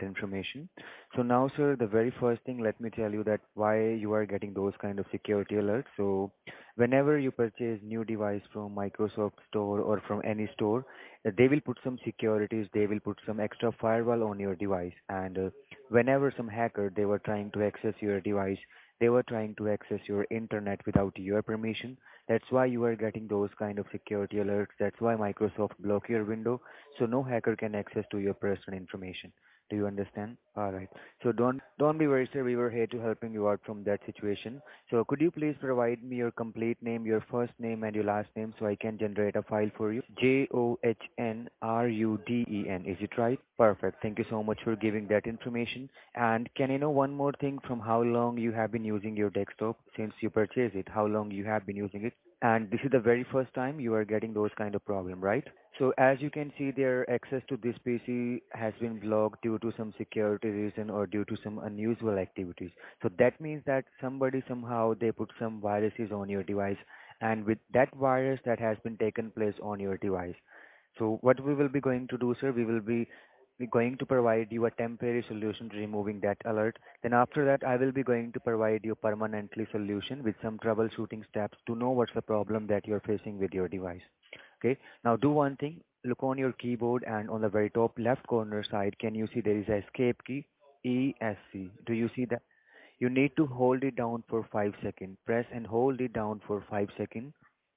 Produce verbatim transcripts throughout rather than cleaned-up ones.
information. So now, sir, the very first thing, let me tell you that why you are getting those kind of security alerts. So whenever you purchase new device from Microsoft Store or from any store, uh, they will put some securities, they will put some extra firewall on your device. And uh, whenever some hacker, they were trying to access your device, they were trying to access your internet without your permission. That's why you are getting those kind of security alerts. That's why Microsoft block your window so no hacker can access to your personal information. Do you understand? All right. So don't don't be worried, sir. We were here to helping you out from that situation. So could you please provide me your complete name, your first name and your last name so I can generate a file for you? J O H N R U D E N. Is it right? Perfect. Thank you so much for giving that information. And can I know one more thing from how long you have been using your desktop since you purchased it? How long you have been using it? And this is the very first time you are getting those kind of problem, right? So as you can see, their access to this P C has been blocked due to some security reason or due to some unusual activities. So that means that somebody somehow they put some viruses on your device, and with that virus that has been taken place on your device. So what we will be going to do, sir, we will be be going to provide you a temporary solution to removing that alert. Then after that, I will be going to provide you permanently solution with some troubleshooting steps to know what's the problem that you're facing with your device. Okay. Now do one thing. Look on your keyboard and on the very top left corner side, can you see there is a escape key? E S C. Do you see that? You need to hold it down for five seconds. Press and hold it down for five seconds.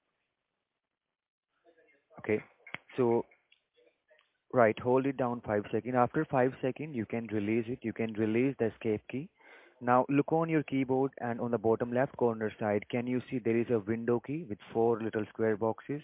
Okay. So right, hold it down five seconds. After five seconds, you can release it. You can release the escape key. Now look on your keyboard and on the bottom left corner side, can you see there is a window key with four little square boxes?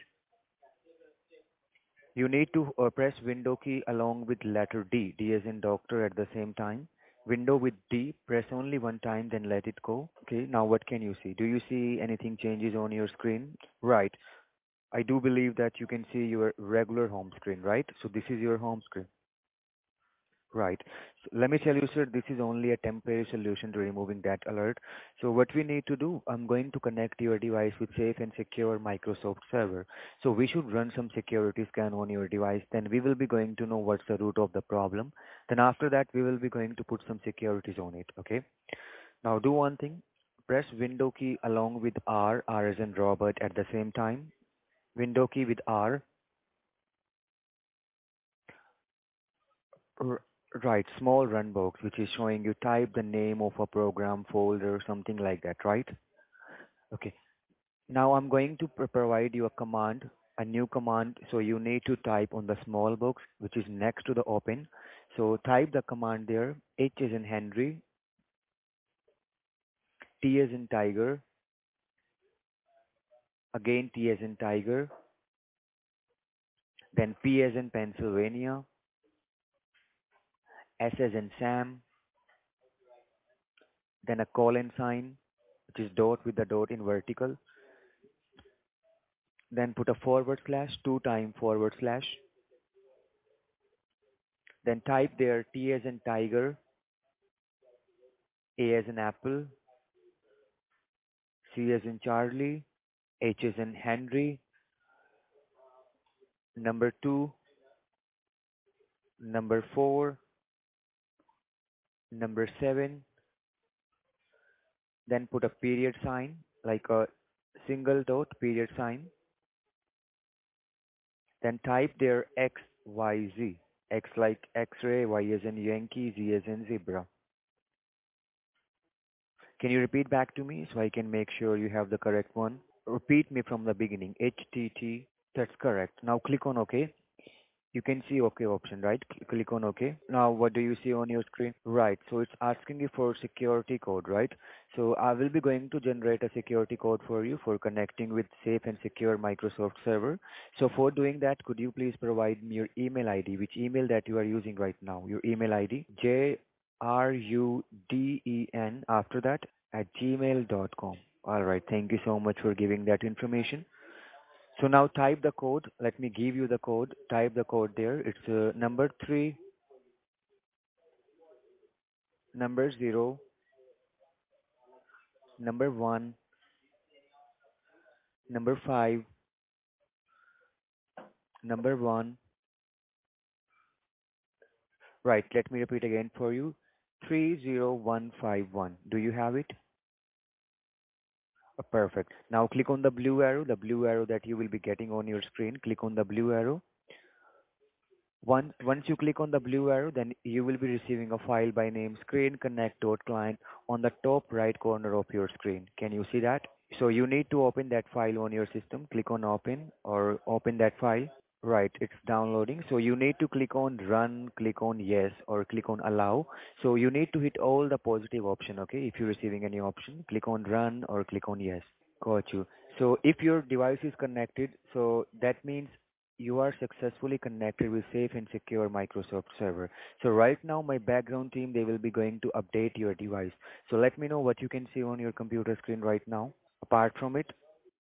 You need to uh, press window key along with letter D, D as in doctor at the same time. Window with D, press only one time, then let it go. Okay, now what can you see? Do you see anything changes on your screen? Right. I do believe that you can see your regular home screen, right? So this is your home screen. Right. So let me tell you, sir, this is only a temporary solution to removing that alert. So what we need to do, I'm going to connect your device with safe and secure Microsoft server. So we should run some security scan on your device. Then we will be going to know what's the root of the problem. Then after that, we will be going to put some securities on it. Okay. Now do one thing. Press window key along with R, R as in Robert at the same time. Window key with R. R- Right, small run box which is showing you type the name of a program folder, something like that, right? Okay. Now I'm going to pro- provide you a command, a new command. So you need to type on the small box which is next to the open. So type the command there. H is in Henry, T is in Tiger, again T is in Tiger, then P as in Pennsylvania, S as in Sam, then a colon sign, which is dot with the dot in vertical, then put a forward slash, two time forward slash, then type there T as in tiger, A as in apple, C as in Charlie, H as in Henry, number two, number four, number seven, then put a period sign, like a single dot period sign, then type there X, Y, Z. X like X-ray, Y as in Yankee, Z as in zebra. Can you repeat back to me so I can make sure you have the correct one? Repeat me from the beginning. H T T. That's correct. Now click on OK. You can see OK option, right? Cl- Click on OK. Now what do you see on your screen? Right. So it's asking you for security code, right? So I will be going to generate a security code for you for connecting with safe and secure Microsoft server. So for doing that, could you please provide me your email I D, which email that you are using right now? Your email I D, J R U D E N after that at gmail dot com. All right. Thank you so much for giving that information. So now type the code. Let me give you the code. Type the code there. It's uh, number three, number zero, number one, number five, number one, Right, let me repeat again for you. three zero one five one. Do you have it? Uh, Perfect. Now click on the blue arrow, the blue arrow that you will be getting on your screen. Click on the blue arrow. Once once you click on the blue arrow, then you will be receiving a file by name screenconnect.client on the top right corner of your screen. Can you see that? So you need to open that file on your system. Click on open or open that file. Right, it's downloading. So you need to click on run, click on yes, or click on allow. So you need to hit all the positive option, okay? If you're receiving any option, click on run or click on yes. Got you. So if your device is connected, so that means you are successfully connected with safe and secure Microsoft server. So right now my background team, they will be going to update your device. So let me know what you can see on your computer screen right now. Apart from it.